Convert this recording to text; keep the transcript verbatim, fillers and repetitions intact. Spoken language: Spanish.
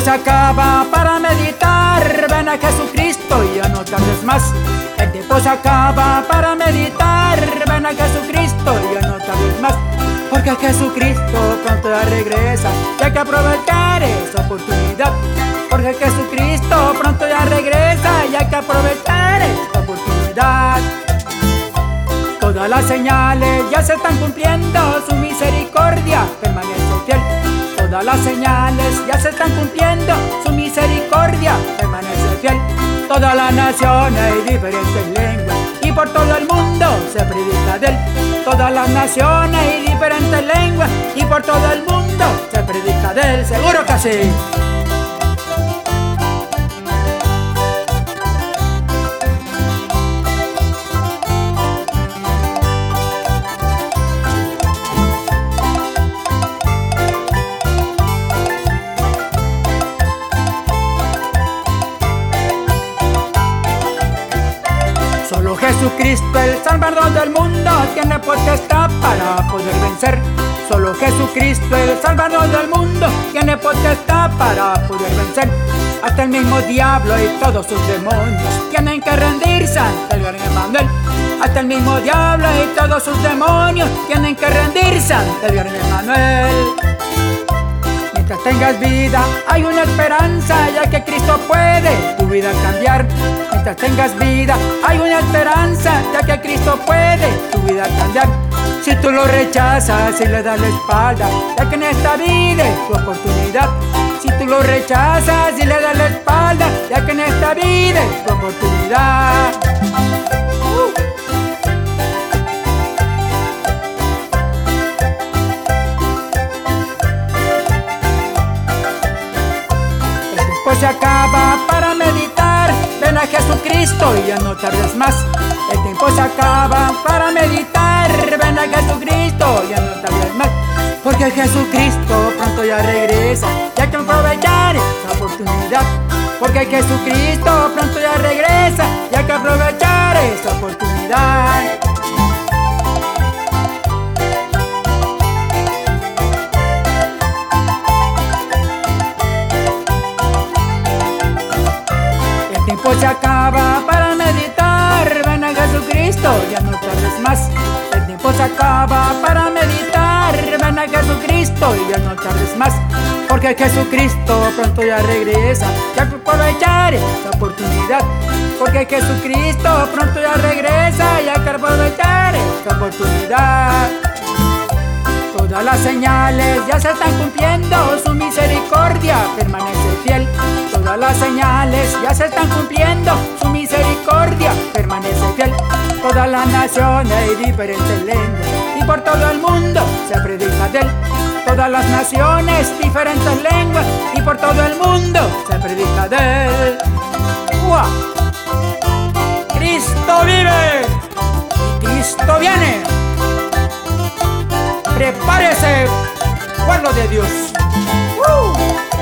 se acaba para meditar. Ven a Jesucristo y ya no tardes más. El tiempo se acaba para meditar. Ven a Jesucristo y ya no tardes más. Porque Jesucristo pronto ya regresa y hay que aprovechar esa oportunidad. Porque Jesucristo pronto ya regresa y hay que aprovechar esta oportunidad. Todas las señales ya se están cumpliendo, su misericordia permanece fiel. Todas las señales ya se están cumpliendo, su misericordia permanece fiel. Todas las naciones y diferentes lenguas y por todo el mundo se predica de él. Todas las naciones y diferentes lenguas y por todo el mundo se predica de él. Seguro que sí. Solo Jesucristo, el Salvador del mundo, tiene potestad para poder vencer. Solo Jesucristo, el Salvador del mundo, tiene potestad para poder vencer. Hasta el mismo diablo y todos sus demonios tienen que rendirse ante el gran Emmanuel. Hasta el mismo diablo y todos sus demonios tienen que rendirse ante el gran Emmanuel. Mientras tengas vida hay una esperanza, ya que Cristo puede tu vida cambiar. Mientras tengas vida hay una esperanza, ya que Cristo puede tu vida cambiar. Si tú lo rechazas y le das la espalda, ya que en esta vida es tu oportunidad. Si tú lo rechazas y le das la espalda, ya que en esta vida es tu oportunidad. uh. Se acaba para meditar. Ven a Jesucristo y ya no tardes más. El tiempo se acaba para meditar. Ven a Jesucristo y ya no tardes más. Porque Jesucristo pronto ya regresa y hay que aprovechar esta oportunidad. Porque Jesucristo pronto ya regresa y hay que aprovechar esta oportunidad. El tiempo se acaba para meditar. Ven a Jesucristo, ya no tardes más. El tiempo se acaba para meditar. Ven a Jesucristo y ya no tardes más. Porque Jesucristo pronto ya regresa y hay que aprovechar esta oportunidad. Porque Jesucristo pronto ya regresa y hay que aprovechar esta oportunidad. Todas las señales ya se están cumpliendo, su misericordia permanece fiel. Todas las señales ya se están cumpliendo, su misericordia permanece fiel. Todas las naciones y diferentes lenguas y por todo el mundo se predica de él. Todas las naciones, diferentes lenguas y por todo el mundo se predica de él. ¡Uah! Cristo vive y Cristo viene. Prepárese, pueblo de Dios. ¡Uh!